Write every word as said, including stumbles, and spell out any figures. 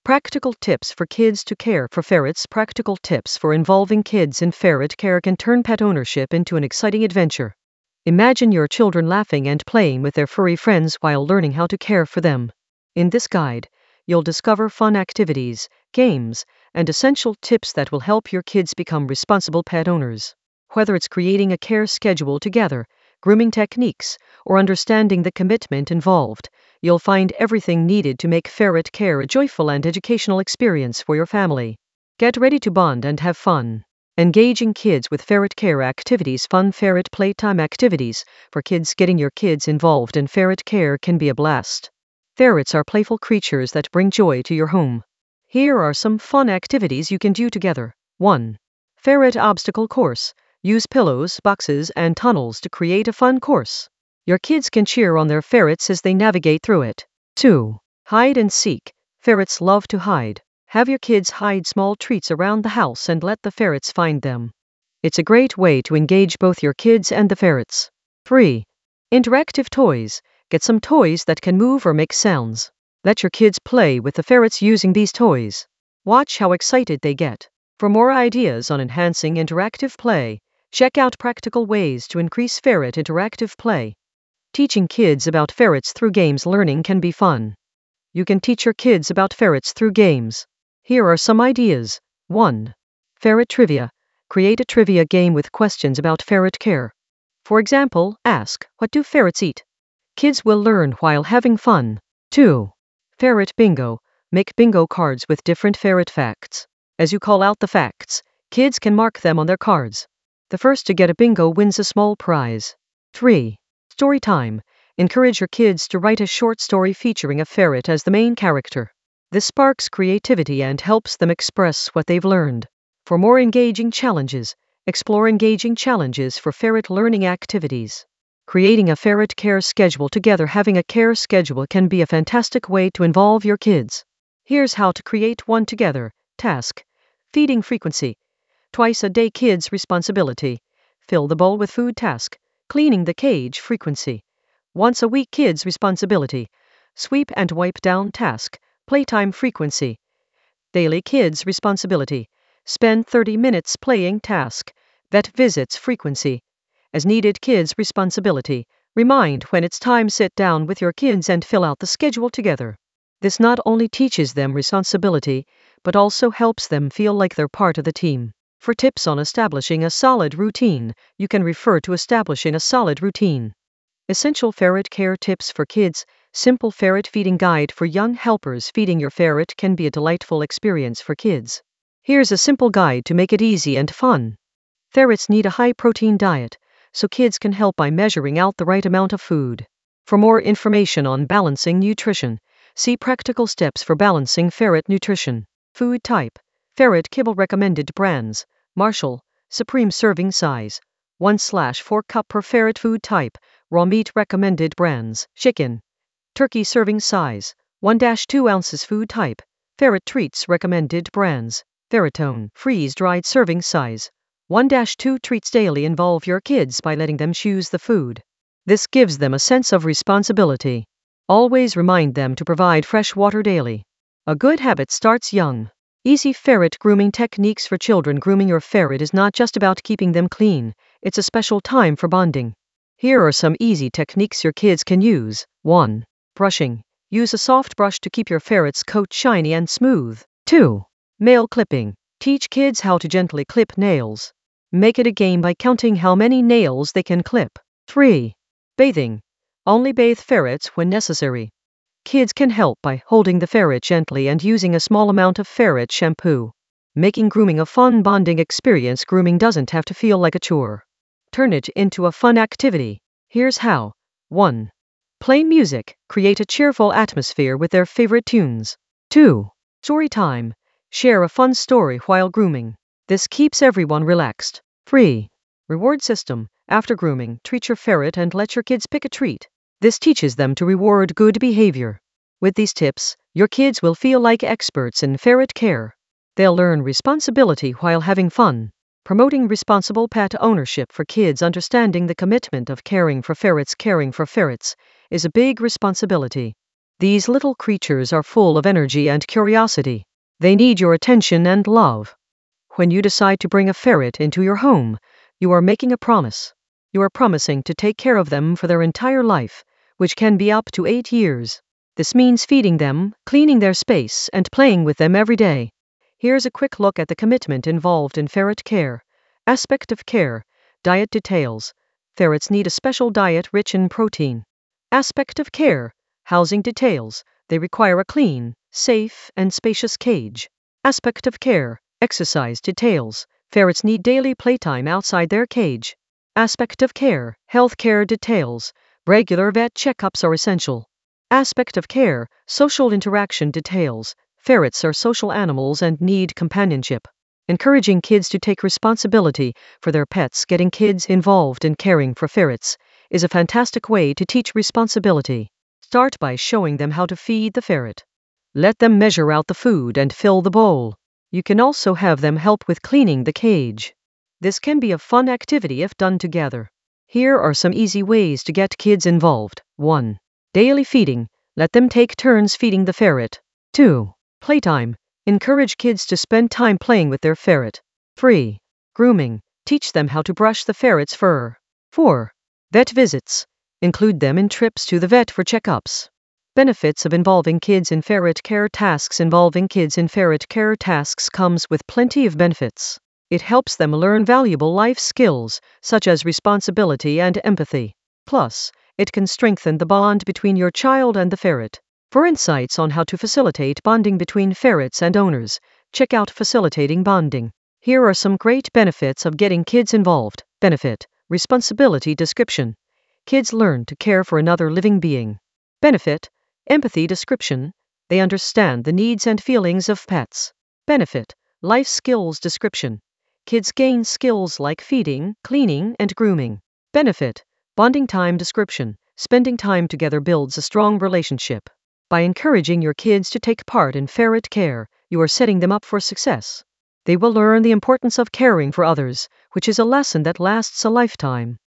Practical tips for kids to care for ferrets. Practical tips for involving kids in ferret care can turn pet ownership into an exciting adventure. Imagine your children laughing and playing with their furry friends while learning how to care for them. In this guide, you'll discover fun activities, games, and essential tips that will help your kids become responsible pet owners. Whether it's creating a care schedule together, grooming techniques, or understanding the commitment involved, you'll find everything needed to make ferret care a joyful and educational experience for your family. Get ready to bond and have fun. Engaging kids with ferret care activities. Fun ferret playtime activities. For kids, getting your kids involved in ferret care can be a blast. Ferrets are playful creatures that bring joy to your home. Here are some fun activities you can do together. one. Ferret obstacle course. Use pillows, boxes, and tunnels to create a fun course. Your kids can cheer on their ferrets as they navigate through it. two. Hide and seek. Ferrets love to hide. Have your kids hide small treats around the house and let the ferrets find them. It's a great way to engage both your kids and the ferrets. three. Interactive toys. Get some toys that can move or make sounds. Let your kids play with the ferrets using these toys. Watch how excited they get. For more ideas on enhancing interactive play, check out Practical Ways to Increase Ferret Interactive Play. Teaching kids about ferrets through games. Learning can be fun. You can teach your kids about ferrets through games. Here are some ideas. one. Ferret trivia. Create a trivia game with questions about ferret care. For example, ask, "What do ferrets eat?" Kids will learn while having fun. two. Ferret bingo. Make bingo cards with different ferret facts. As you call out the facts, kids can mark them on their cards. The first to get a bingo wins a small prize. three. Story time. Encourage your kids to write a short story featuring a ferret as the main character. This sparks creativity and helps them express what they've learned. For more engaging challenges, explore engaging challenges for ferret learning activities. Creating a ferret care schedule together. Having a care schedule can be a fantastic way to involve your kids. Here's how to create one together. Task. Feeding frequency. Twice a day kids' responsibility. Fill the bowl with food. Task. Cleaning the cage frequency. Once a week kids' responsibility. Sweep and wipe down. Task. Playtime frequency. Daily kids' responsibility. Spend thirty minutes playing. Task. Vet visits frequency. As needed kids' responsibility. Remind when it's time. Sit down with your kids and fill out the schedule together. This not only teaches them responsibility, but also helps them feel like they're part of the team. For tips on establishing a solid routine, you can refer to Establishing a Solid Routine. Essential Ferret Care Tips for Kids. Simple Ferret Feeding Guide for Young Helpers. Feeding your ferret can be a delightful experience for kids. Here's a simple guide to make it easy and fun. Ferrets need a high-protein diet, so kids can help by measuring out the right amount of food. For more information on balancing nutrition, see Practical Steps for Balancing Ferret Nutrition. Food type. Ferret kibble. Recommended brands. Marshall, Supreme. Serving size. one to four cup per ferret. Food type. Raw meat. Recommended brands. Chicken. Turkey. Serving size. one to two ounces. Food type. Ferret treats. Recommended brands. Ferritone. Freeze-dried. Serving size. one to two treats daily. Involve your kids by letting them choose the food. This gives them a sense of responsibility. Always remind them to provide fresh water daily. A good habit starts young. Easy ferret grooming techniques for children. Grooming your ferret is not just about keeping them clean, it's a special time for bonding. Here are some easy techniques your kids can use. one. Brushing. Use a soft brush to keep your ferret's coat shiny and smooth. two. Nail clipping. Teach kids how to gently clip nails. Make it a game by counting how many nails they can clip. three. Bathing. Only bathe ferrets when necessary. Kids can help by holding the ferret gently and using a small amount of ferret shampoo. Making grooming a fun bonding experience. Grooming doesn't have to feel like a chore. Turn it into a fun activity. Here's how. one. Play music. Create a cheerful atmosphere with their favorite tunes. two. Story time. Share a fun story while grooming. This keeps everyone relaxed. three. Reward system. After grooming, treat your ferret and let your kids pick a treat. This teaches them to reward good behavior. With these tips, your kids will feel like experts in ferret care. They'll learn responsibility while having fun. Promoting responsible pet ownership for kids. Understanding the commitment of caring for ferrets. Caring for ferrets is a big responsibility. These little creatures are full of energy and curiosity. They need your attention and love. When you decide to bring a ferret into your home, you are making a promise. You are promising to take care of them for their entire life, which can be up to eight years. This means feeding them, cleaning their space, and playing with them every day. Here's a quick look at the commitment involved in ferret care. Aspect of care. Diet details. Ferrets need a special diet rich in protein. Aspect of care. Housing details. They require a clean, safe, and spacious cage. Aspect of care. Exercise details. Ferrets need daily playtime outside their cage. Aspect of care. Health care details. Regular vet checkups are essential. Aspect of care. Social interaction details. Ferrets are social animals and need companionship. Encouraging kids to take responsibility for their pets. Getting kids involved in caring for ferrets is a fantastic way to teach responsibility. Start by showing them how to feed the ferret. Let them measure out the food and fill the bowl. You can also have them help with cleaning the cage. This can be a fun activity if done together. Here are some easy ways to get kids involved. one. Daily feeding. Let them take turns feeding the ferret. two. Playtime. Encourage kids to spend time playing with their ferret. three. Grooming. Teach them how to brush the ferret's fur. four. Vet visits. Include them in trips to the vet for checkups. Benefits of involving kids in ferret care tasks. Involving kids in ferret care tasks comes with plenty of benefits. It helps them learn valuable life skills, such as responsibility and empathy. Plus, it can strengthen the bond between your child and the ferret. For insights on how to facilitate bonding between ferrets and owners, check out Facilitating Bonding. Here are some great benefits of getting kids involved. Benefit. Responsibility description. Kids learn to care for another living being. Benefit. Empathy description. They understand the needs and feelings of pets. Benefit. Life skills description. Kids gain skills like feeding, cleaning, and grooming. Benefit. Bonding time description. Spending time together builds a strong relationship. By encouraging your kids to take part in ferret care, you are setting them up for success. They will learn the importance of caring for others, which is a lesson that lasts a lifetime.